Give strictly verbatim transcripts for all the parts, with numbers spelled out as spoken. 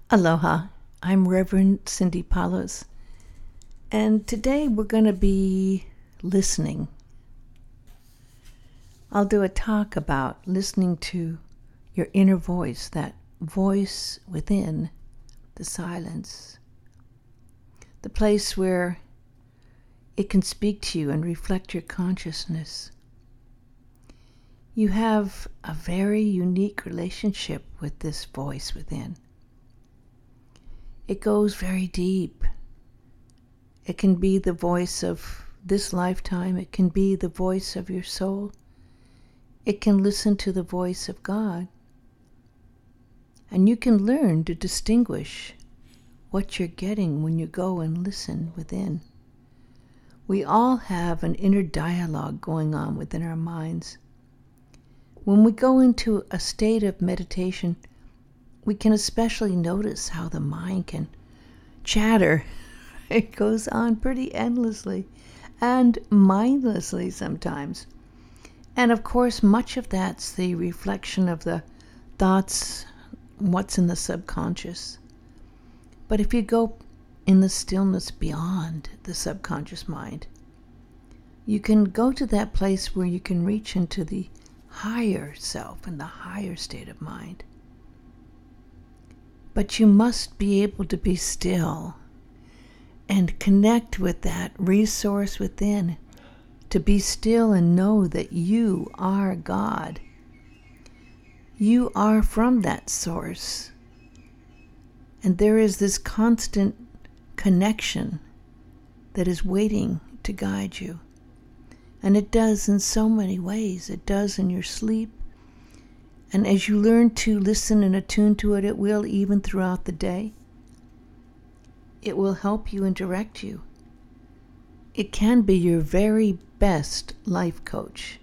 Aloha, I'm Reverend Cindy Palos, and today we're going to be listening. I'll do a talk about listening to your inner voice, that voice within the silence, the place where it can speak to you and reflect your consciousness. You have a very unique relationship with this voice within. It goes very deep. It can be the voice of this lifetime. It can be the voice of your soul. It can listen to the voice of God. And you can learn to distinguish what you're getting when you go and listen within. We all have an inner dialogue going on within our minds. When we go into a state of meditation, we can especially notice how the mind can chatter. It goes on pretty endlessly and mindlessly sometimes. And of course, much of that's the reflection of the thoughts, what's in the subconscious. But if you go in the stillness beyond the subconscious mind, you can go to that place where you can reach into the higher self and the higher state of mind. But you must be able to be still and connect with that resource within, to be still and know that you are God. You are from that source. And there is this constant connection that is waiting to guide you. And it does in so many ways. It does in your sleep. And as you learn to listen and attune to it, it will even throughout the day. It will help you and direct you. It can be your very best life coach.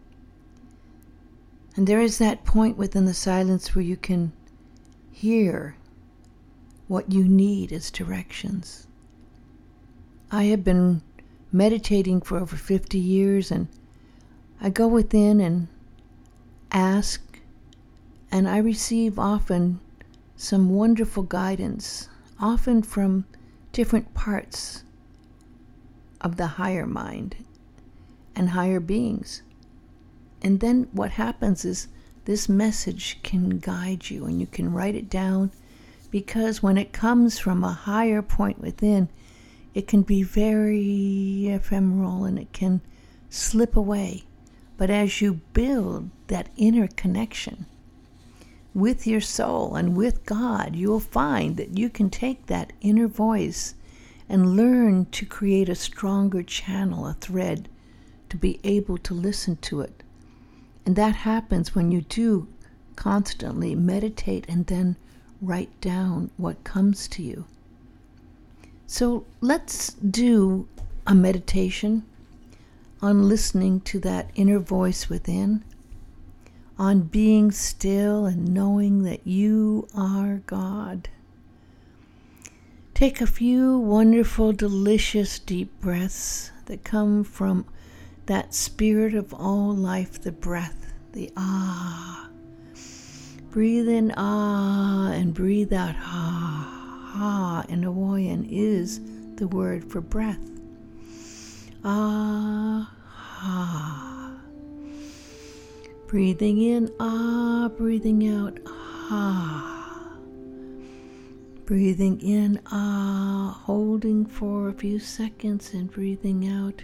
And there is that point within the silence where you can hear what you need as directions. I have been meditating for over fifty years, and I go within and ask, and I receive often some wonderful guidance, often from different parts of the higher mind and higher beings. And then what happens is this message can guide you, and you can write it down, because when it comes from a higher point within, it can be very ephemeral and it can slip away. But as you build that inner connection with your soul and with God, you will find that you can take that inner voice and learn to create a stronger channel, a thread, to be able to listen to it. And that happens when you do constantly meditate and then write down what comes to you. So let's do a meditation on listening to that inner voice within, on being still and knowing that you are God. Take a few wonderful, delicious, deep breaths that come from that spirit of all life, the breath, the ah. Breathe in ah and breathe out ha. Ha in Hawaiian is the word for breath. Ah, ha. Breathing in, ah, breathing out, ha. Breathing in, ah, holding for a few seconds and breathing out,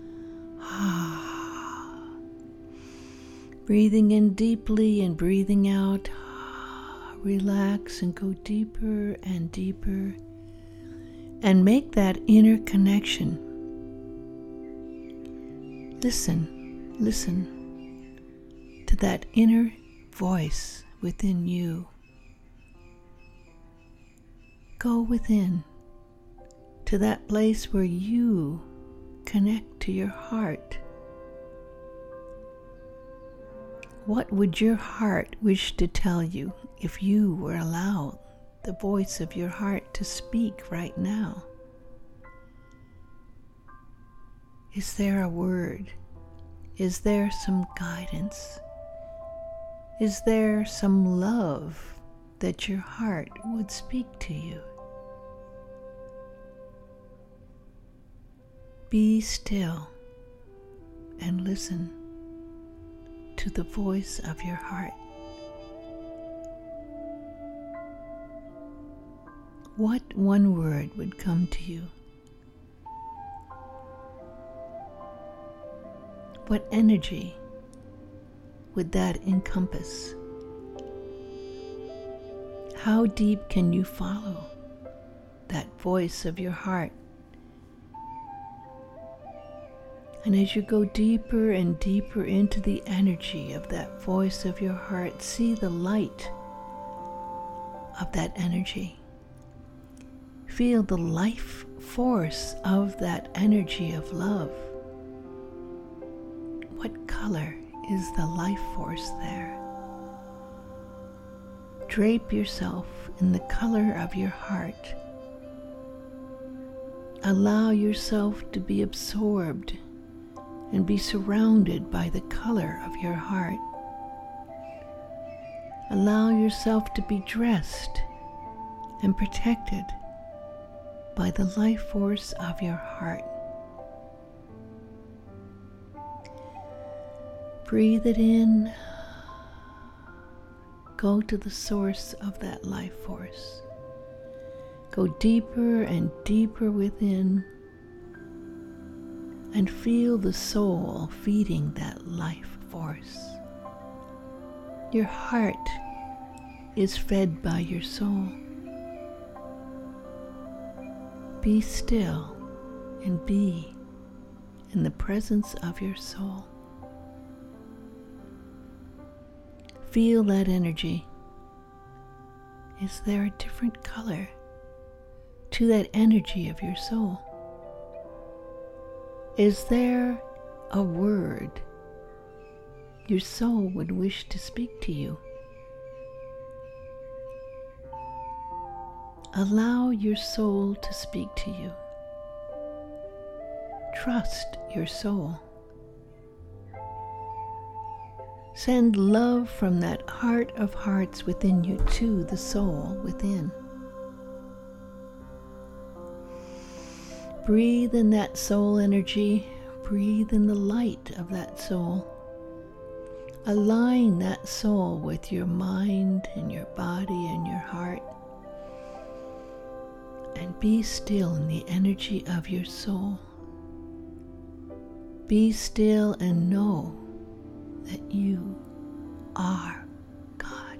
ah. Breathing in deeply and breathing out, relax and go deeper and deeper, and make that inner connection. Listen, listen to that inner voice within you. Go within to that place where you connect to your heart. What would your heart wish to tell you if you were allowed the voice of your heart to speak right now? Is there a word? Is there some guidance? Is there some love that your heart would speak to you. Be still and listen to the voice of your heart. What one word would come to you? What energy would that encompass? How deep can you follow that voice of your heart? And as you go deeper and deeper into the energy of that voice of your heart, see the light of that energy. Feel the life force of that energy of love. What color is the life force there? Drape yourself in the color of your heart. Allow yourself to be absorbed and be surrounded by the color of your heart. Allow yourself to be dressed and protected by the life force of your heart. Breathe it in. Go to the source of that life force. Go deeper and deeper within and feel the soul feeding that life force. Your heart is fed by your soul. Be still and be in the presence of your soul. Feel that energy. Is there a different color to that energy of your soul? Is there a word your soul would wish to speak to you? Allow your soul to speak to you. Trust your soul. Send love from that heart of hearts within you to the soul within. Breathe in that soul energy. Breathe in the light of that soul. Align that soul with your mind and your body and your heart. And be still in the energy of your soul. Be still and know that you are God.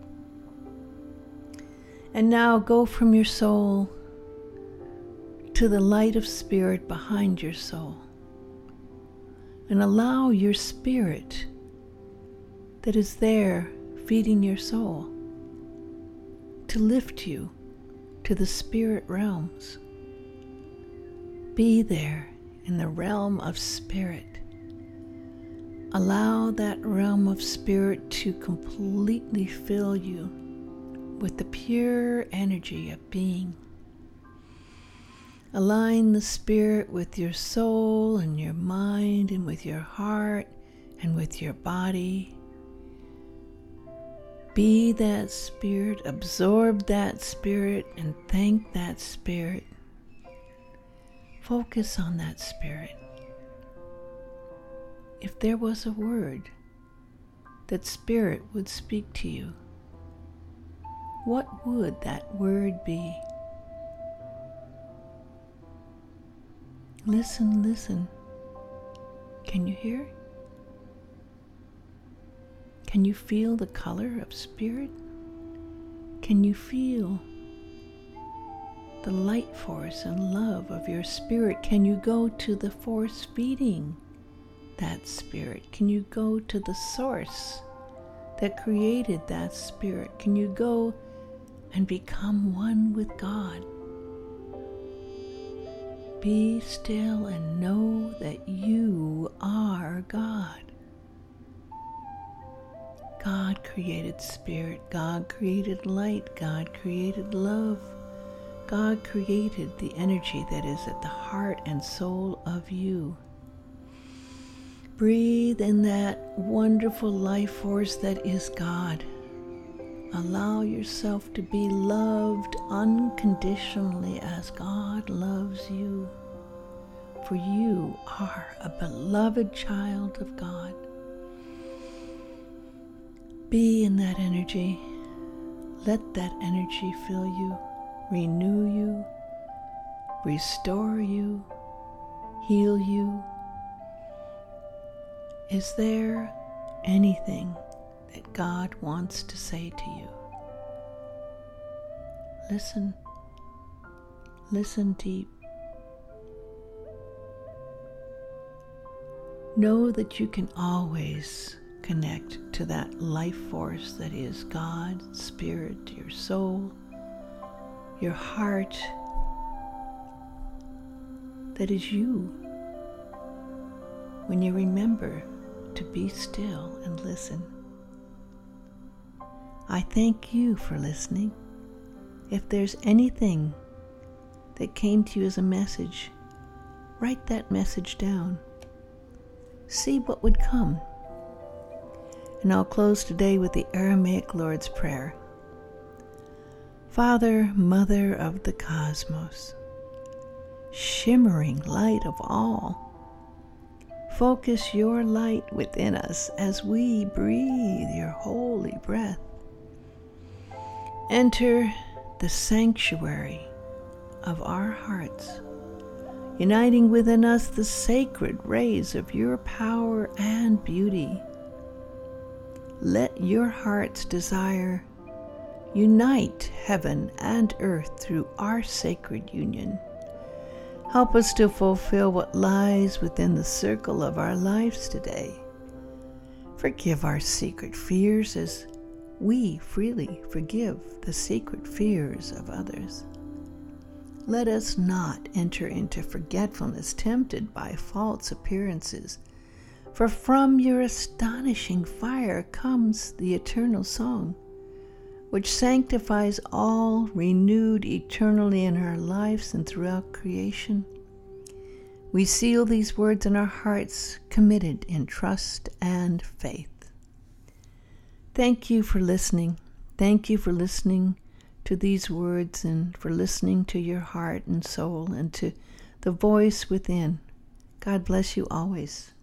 And now go from your soul to the light of spirit behind your soul, and allow your spirit that is there feeding your soul to lift you to the spirit realms. Be there in the realm of spirit. Allow that realm of spirit to completely fill you with the pure energy of being. Align the spirit with your soul and your mind and with your heart and with your body. Be that spirit, absorb that spirit, and thank that spirit. Focus on that spirit. If there was a word that spirit would speak to you, what would that word be? Listen, listen. Can you hear? Can you feel the color of spirit? Can you feel the light force and love of your spirit? Can you go to the force feeding that spirit? Can you go to the source that created that spirit? Can you go and become one with God? Be still and know that you are God. God created spirit. God created light. God created love. God created the energy that is at the heart and soul of you. Breathe in that wonderful life force that is God. Allow yourself to be loved unconditionally as God loves you. For you are a beloved child of God. Be in that energy. Let that energy fill you, renew you, restore you, heal you. Is there anything that God wants to say to you? Listen. Listen deep. Know that you can always connect to that life force that is God, Spirit, your soul, your heart, that is you. When you remember to be still and listen. I thank you for listening. If there's anything that came to you as a message, write that message down. See what would come. And I'll close today with the Aramaic Lord's Prayer. Father, Mother of the cosmos, shimmering light of all, focus your light within us as we breathe your holy breath. Enter the sanctuary of our hearts, uniting within us the sacred rays of your power and beauty. Let your heart's desire unite heaven and earth through our sacred union. Help us to fulfill what lies within the circle of our lives today. Forgive our secret fears as we freely forgive the secret fears of others. Let us not enter into forgetfulness tempted by false appearances, for from your astonishing fire comes the eternal song, which sanctifies all, renewed eternally in our lives and throughout creation. We seal these words in our hearts, committed in trust and faith. Thank you for listening. Thank you for listening to these words and for listening to your heart and soul and to the voice within. God bless you always.